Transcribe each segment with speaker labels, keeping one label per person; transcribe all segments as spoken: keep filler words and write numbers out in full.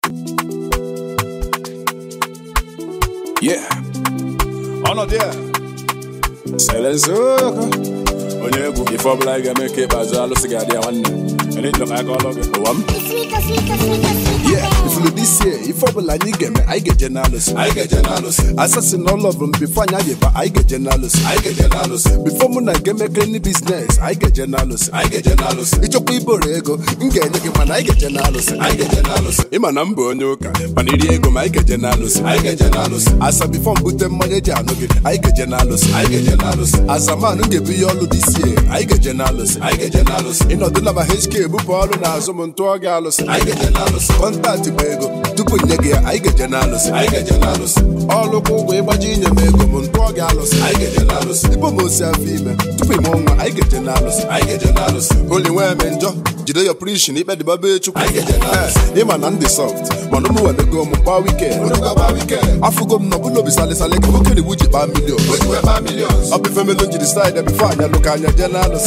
Speaker 1: Yeah. On there. Silence. Onye egwu ife ọbụla anyị ga-eme ka ịkpeazụ alụsị ga-adị ya nwanne. Ele njọ ka aka ọlụ gị. Ụwa m. Yeah. Ifulu this year, ife ọbụla anyị ga-eme, anyị ga-eje n'alụsị. Anyị ga-eje n'alụsị. Assassin all of them before anyị adịba, anyị ga-eje n'alụsị. Anyị ga-eje n'alụsị. Before mụ na ga-eme any business, anyị ga-eje n'alụsị. Anyị ga-eje n'alụsị. Ịchọkwa iboro ego, m ga-enye gị mana anyị ga-eje n'alụsị. Anyị ga-eje n'alụsị. Ịma na m bụ onye ụka, mana iri ego ma anyị ga-eje n'alụsị. Anyị ga-eje n'alụsị. Asa before m bute mmanya eji anụ gị, anyị ga-eje n'alụsị. Anyị ga-eje n'alụsị. Asa man m ga-ebu ihe ọlụ this year, anyị ga-eje n'alụsị. Anyị ga-eje n'alụsị. Ịnọdụla ma H K bupụ ọrụ n'azụ m ntụọ gị alụsị. Anyị ga-eje n'alụsị. Kọntaktị bụ ego tupu nye gị ya, anyị ga-eje n'alụsị. Anyị ga-eje n'alụsị. Ọlụkwa ụgwọ ịgbaji inye m ego m ntụọ gị alụsị. Anyị ga-eje n'alụsị. Ibo m osi afọ ime tupu ime ọnwa, anyị ga-eje n'alụsị. Anyị ga-eje n'alụsị. Oli nwee me njọ jide your preaching ikpe dịba be chukwu. Anyị ga-eje n'alụsị. Ịma na ndị soft mana ụmụ webego m mkpa weekend. Afụgo m nọbụla obi salịsalị ka nwoke na-iwu ji kpaa milion. Ọ bụ ife melo njiri side bifo anya lụka anya je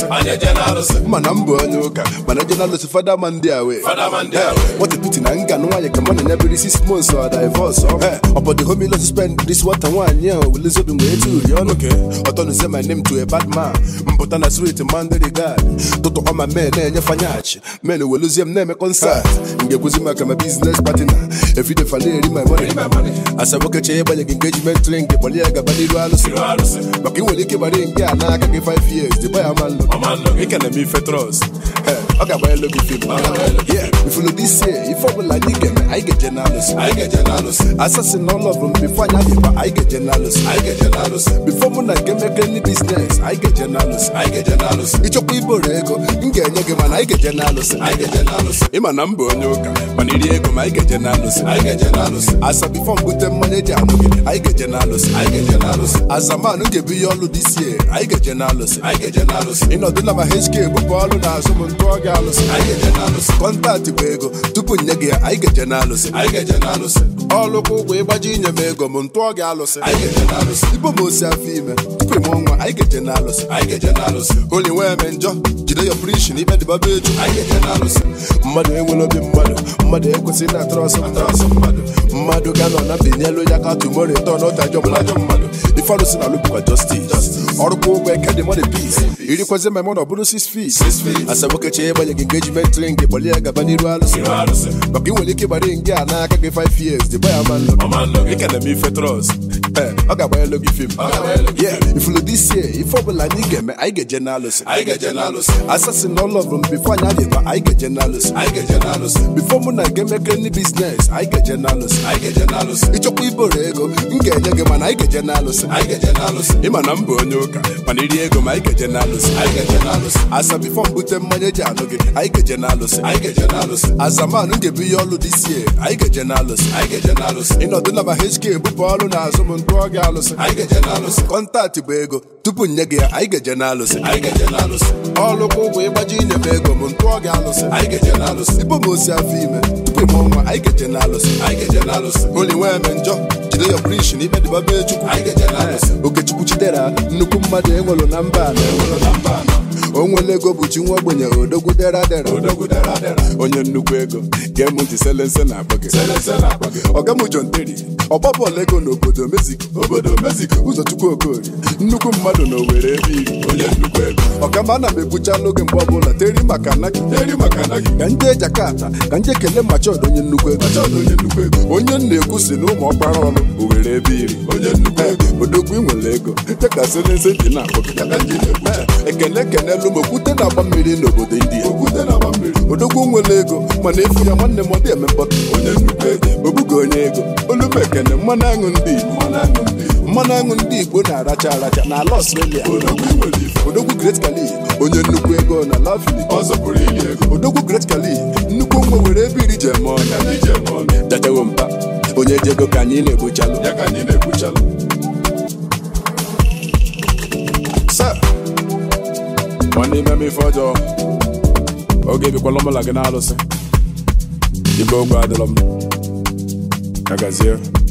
Speaker 1: n'alụsị. Mana m bụ onye ụka mana je n'alụsị fada ma ndị awe. What a pity na nga nwaanyị ka mụ na ya biri six months or divorce. Obodo homie let's spend this water nwaanyị ahụ wele zobi mgbe etu uri ọnụ. Ọtọnụ say my name to a bad man. Mpụta na street man dị regard. Tụtụ ọma men na-enye fanyachi. Men weluzie m na-eme concert. Ngekwuzi maka my business partner. Every day fale eri my money. Asa nwoke chee ịgbanye gị engagement ring kpọlie ya gaba n'iru alụsị. Maka inwere ike gbara nke a n'aka gị five years dịba ya malụ. Ike na m ife trust. Ọ ga-agbanyelu gị film. Ifulu this year, ife ọbụla anyị ga-eme, anyị ga-eje n'alụsị. Anyị ga-eje n'alụsị. Assassin all of them before anyị adịba, anyị ga-eje n'alụsị. Anyị ga-eje n'alụsị. Before mụ na ga-eme any business, anyị ga-eje n'alụsị. Anyị ga-eje n'alụsị. Ịchọkwa iboro ego, m ga-enye gị mana anyị ga-eje n'alụsị. Anyị ga-eje n'alụsị. Ịma na m bụ onye ụka mana iri ego ma anyị ga-eje n'alụsị. Anyị ga-eje n'alụsị. Asa before m bute mmanya eji anụ gị, anyị ga-eje n'alụsị. Anyị ga-eje n'alụsị. Asa man m ga-ebu ihe ọlụ this year, anyị ga-eje n'alụsị. Anyị ga-eje n'alụsị. Ịnọdụla ma H K bupụ ọrụ n'azụ m ntụọ gị alụsị. Anyị ga-eje n'alụsị. Kọntaktị bụ ego tupu nye gị ya, anyị ga-eje n'alụsị. Anyị ga-eje n'alụsị. Ọlụkwa ụgwọ ịgbaji inye m ego m ntụọ gị alụsị. Anyị ga-eje n'alụsị. Ibo m osi afọ ime tupu ime ọnwa, anyị ga-eje n'alụsị. Anyị ga-eje n'alụsị. Oli nwee me njọ jide your preaching ikpe dịba be chukwu. Anyị ga-eje n'alụsị. Mmadụ enwere obi mmadụ mmadụ ekwesịghị na trọsụ mmadụ. Mmadụ ga nọ na binyelu ya ka tumoro ịtọ n'ọtajọ mmadụ. Ife alụsị na alụbụkwa justice. Ọrụkwa ụgwọ eke dị mọdụ peace. Irikwazi mmemme ọ bụrụ six feet. Asa nwoke chee ịgbanye gị engagement ring kpọlie ya gaba n'iru alụsị. Maka inwere ike gbara nke a n'aka gị five years dịba ya malụ. Ike na m ife trust. Ọ ga-agbanyelu gị film. Ifulu this year, ife ọbụla anyị ga-eme, anyị ga-eje n'alụsị. Anyị ga-eje n'alụsị. Assassin all of them before anyị adịba, anyị ga-eje n'alụsị. Anyị ga-eje n'alụsị. Before mụ na ga-eme any business, anyị ga-eje n'alụsị. Anyị ga-eje n'alụsị. Ịchọkwa iboro ego, m ga-enye gị mana anyị ga-eje n'alụsị. Anyị ga-eje n'alụsị. Ịma na m bụ onye ụka mana iri ego ma anyị ga-eje n'alụsị. Anyị ga-eje n'alụsị. Asa before m bute mmanya eji anụ gị, anyị ga-eje n'alụsị. Anyị ga-eje n'alụsị. Asa man m ga-ebu ihe ọlụ this year, anyị ga-eje n'alụsị. Anyị ga-eje n'alụsị. Ịnọdụla ma H K bupụ ọrụ n'azụ m ntụọ gị alụsị. Anyị ga-eje n'alụsị. Kọntaktị bụ ego tupu nye gị ya, anyị ga-eje n'alụsị. Anyị ga-eje n'alụsị. Ọlụkwa ụgwọ ịgbaji inye m ego m ntụọ gị alụsị. Anyị ga-eje n'alụsị. Ibo m osi afọ ime tupu ime ọnwa, anyị ga-eje n'alụsị. Anyị ga-eje n'alụsị. Oli nwee me njọ jide your preaching ikpe dịba be chukwu. Anyị ga-eje n'alụsị. Okechukwu chidera nnukwu mmadụ enwelu na mba anọ. O nwere ego bụ chi nwa ogbenye odogwu dera dera. Onye nnukwu ego gee m ntị selense na akpọ gị. Ọga m John Terry ọgbabọọlụ ego n'obodo Mexico. Obodo Mexico Ụzọchukwu Okorie nnukwu mmadụ na Owerri ebe iri. Onye nnukwu ego ọkama ana m ebucha n'oge mgbe ọbụla teri maka anaghị ka nje Jakarta ka nje kele Machọd onye nnukwu ego. Onye na-ekwu si na ụmụ ọkpara ọlụ Owerri ebe iri. Onye nnukwu ego odogwu inwere ego dịka selense dị na akpọ gị. Ekene kenelu m okwute na-agba mmiri n'obodo India. Odogwu nwere ego mana efu ya nwanne m ọ dị eme mkpọtụ. Obugo onye ego olume ekene mmanụ aṅụ ndị Igbo mmanụ aṅụ ndị Igbo na-aracha aracha na ala Australia. Odogwu Great Kali onye nnukwu ego na ala Philippines. Odogwu Great Kali nnukwu nwa were ebe iri je eme ọnya. Jajawo mpa onye ji ego ka anyị na-egbuchalụ. Nwanne ime m ife ọjọọ oge ebikwala ọmụla gị n'alụsị. Ibe ogwe adịlọ m. Agazie